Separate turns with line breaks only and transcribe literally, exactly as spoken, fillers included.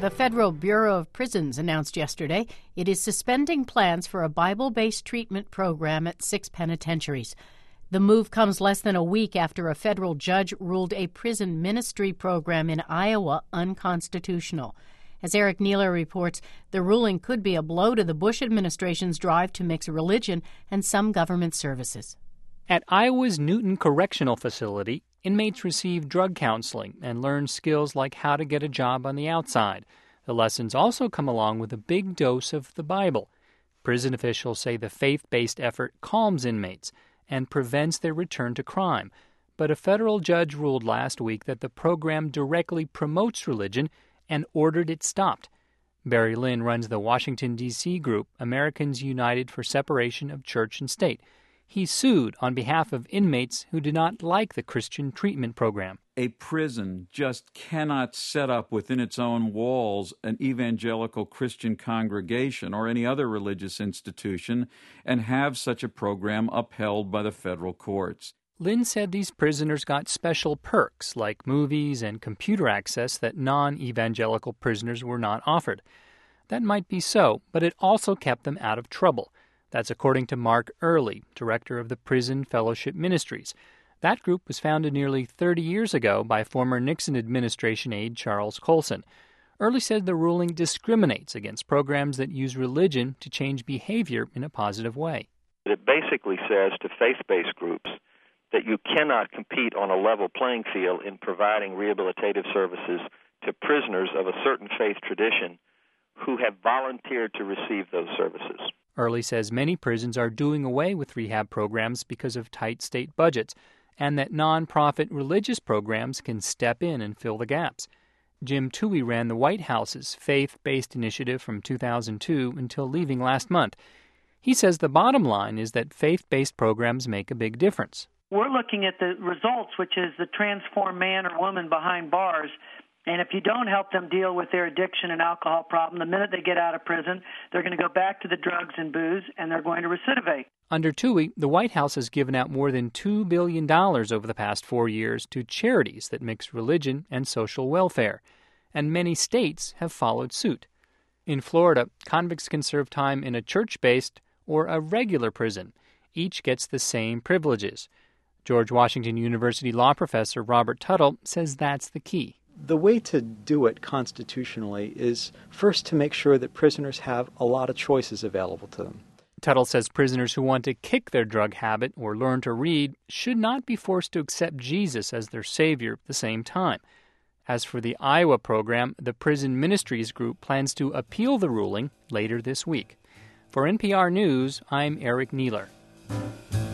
The Federal Bureau of Prisons announced yesterday it is suspending plans for a Bible-based treatment program at six penitentiaries. The move comes less than a week after a federal judge ruled a prison ministry program in Iowa unconstitutional. As Eric Neeler reports, the ruling could be a blow to the Bush administration's drive to mix religion and some government services.
At Iowa's Newton Correctional Facility, inmates receive drug counseling and learn skills like how to get a job on the outside. The lessons also come along with a big dose of the Bible. Prison officials say the faith-based effort calms inmates and prevents their return to crime. But a federal judge ruled last week that the program directly promotes religion and ordered it stopped. Barry Lynn runs the Washington, D C group Americans United for Separation of Church and State. He sued on behalf of inmates who did not like the Christian treatment program.
A prison just cannot set up within its own walls an evangelical Christian congregation or any other religious institution and have such a program upheld by the federal courts.
Lynn said these prisoners got special perks like movies and computer access that non-evangelical prisoners were not offered. That might be so, but it also kept them out of trouble. That's according to Mark Early, director of the Prison Fellowship Ministries. That group was founded nearly thirty years ago by former Nixon administration aide Charles Colson. Early said the ruling discriminates against programs that use religion to change behavior in a positive way.
It basically says to faith-based groups that you cannot compete on a level playing field in providing rehabilitative services to prisoners of a certain faith tradition who have volunteered to receive those services.
Early says many prisons are doing away with rehab programs because of tight state budgets, and that nonprofit religious programs can step in and fill the gaps. Jim Toohey ran the White House's faith-based initiative from two thousand two until leaving last month. He says the bottom line is that faith-based programs make a big difference.
We're looking at the results, which is the transformed man or woman behind bars. And if you don't help them deal with their addiction and alcohol problem, the minute they get out of prison, they're going to go back to the drugs and booze, and they're going to recidivate.
Under Toohey, the White House has given out more than two billion dollars over the past four years to charities that mix religion and social welfare. And many states have followed suit. In Florida, convicts can serve time in a church-based or a regular prison. Each gets the same privileges. George Washington University law professor Robert Tuttle says that's the key.
The way to do it constitutionally is first to make sure that prisoners have a lot of choices available to them.
Tuttle says prisoners who want to kick their drug habit or learn to read should not be forced to accept Jesus as their savior at the same time. As for the Iowa program, the Prison Ministries group plans to appeal the ruling later this week. For N P R News, I'm Eric Neeler.